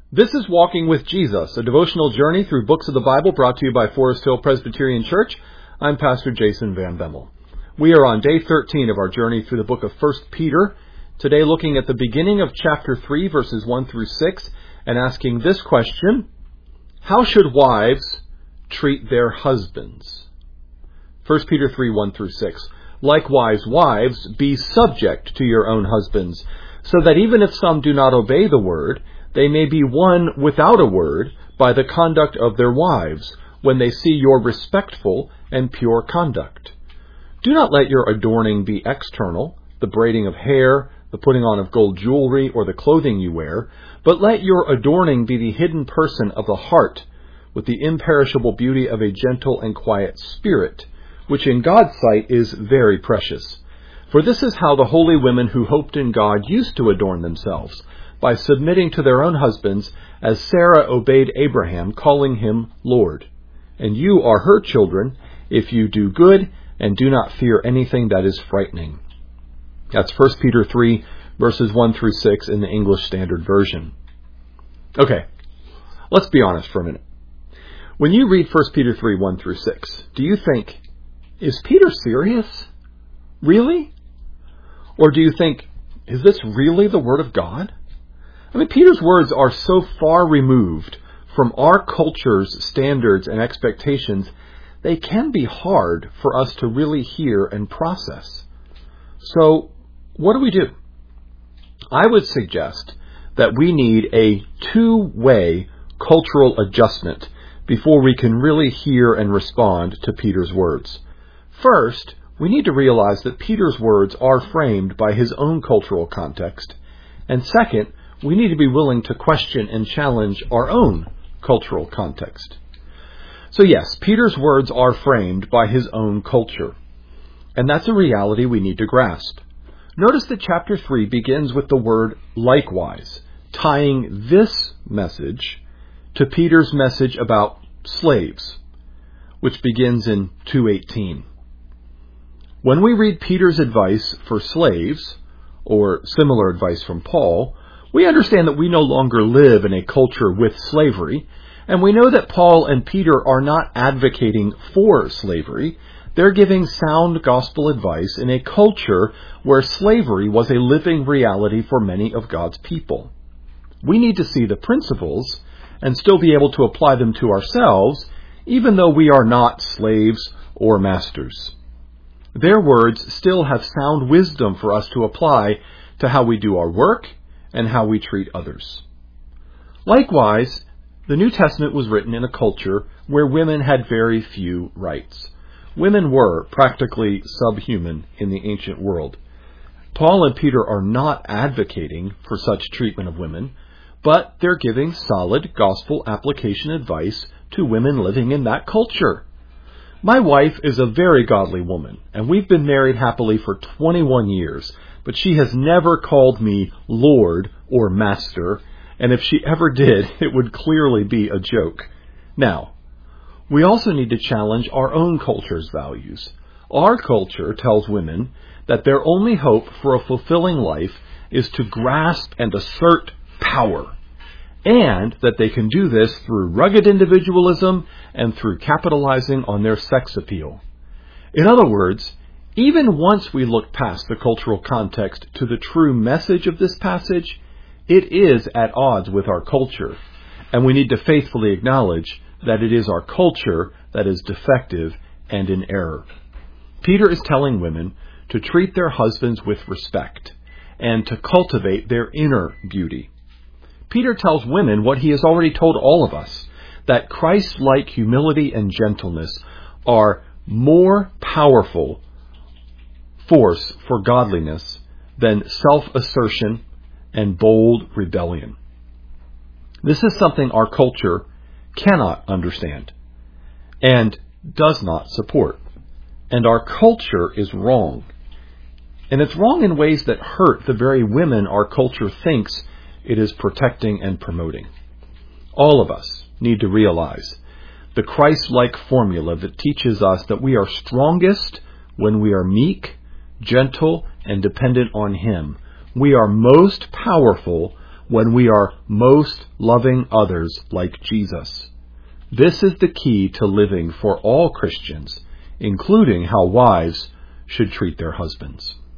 This is Walking with Jesus, a devotional journey through books of the Bible brought to you by Forest Hill Presbyterian Church. I'm Pastor Jason Van Bemmel. We are on day 13 of our journey through the book of 1 Peter, today looking at the beginning of chapter 3, verses 1 through 6, and asking this question: how should wives treat their husbands? 1 Peter 3, 1 through 6. Likewise, wives, be subject to your own husbands, so that even if some do not obey the word, they may be won without a word by the conduct of their wives, when they see your respectful and pure conduct. Do not let your adorning be external, the braiding of hair, the putting on of gold jewelry, or the clothing you wear, but let your adorning be the hidden person of the heart, with the imperishable beauty of a gentle and quiet spirit, which in God's sight is very precious. For this is how the holy women who hoped in God used to adorn themselves, by submitting to their own husbands, as Sarah obeyed Abraham, calling him Lord. And you are her children, if you do good and do not fear anything that is frightening. That's 1 Peter 3, verses 1 through 6 in the English Standard Version. Okay, let's be honest for a minute. When you read 1 Peter 3, 1 through 6, do you think, is Peter serious? Really? Or do you think, is this really the Word of God? I mean, Peter's words are so far removed from our culture's standards and expectations, they can be hard for us to really hear and process. So, what do? I would suggest that we need a two-way cultural adjustment before we can really hear and respond to Peter's words. First, we need to realize that Peter's words are framed by his own cultural context. And second, we need to be willing to question and challenge our own cultural context. So yes, Peter's words are framed by his own culture. And that's a reality we need to grasp. Notice that chapter 3 begins with the word likewise, tying this message to Peter's message about slaves, which begins in 2:18. When we read Peter's advice for slaves, or similar advice from Paul, we understand that we no longer live in a culture with slavery, and we know that Paul and Peter are not advocating for slavery. They're giving sound gospel advice in a culture where slavery was a living reality for many of God's people. We need to see the principles and still be able to apply them to ourselves, even though we are not slaves or masters. Their words still have sound wisdom for us to apply to how we do our work and how we treat others. Likewise, the New Testament was written in a culture where women had very few rights. Women were practically subhuman in the ancient world. Paul and Peter are not advocating for such treatment of women, but they're giving solid gospel application advice to women living in that culture. My wife is a very godly woman, and we've been married happily for 21 years, but she has never called me Lord or Master, and if she ever did, it would clearly be a joke. Now, we also need to challenge our own culture's values. Our culture tells women that their only hope for a fulfilling life is to grasp and assert power, and that they can do this through rugged individualism and through capitalizing on their sex appeal. In other words, even once we look past the cultural context to the true message of this passage, it is at odds with our culture, and we need to faithfully acknowledge that it is our culture that is defective and in error. Peter is telling women to treat their husbands with respect and to cultivate their inner beauty. Peter tells women what he has already told all of us, that Christ-like humility and gentleness are more powerful force for godliness than self-assertion and bold rebellion. This is something our culture cannot understand and does not support. And our culture is wrong. And it's wrong in ways that hurt the very women our culture thinks it is protecting and promoting. All of us need to realize the Christ-like formula that teaches us that we are strongest when we are meek, gentle, and dependent on Him. We are most powerful when we are most loving others like Jesus. This is the key to living for all Christians, including how wives should treat their husbands.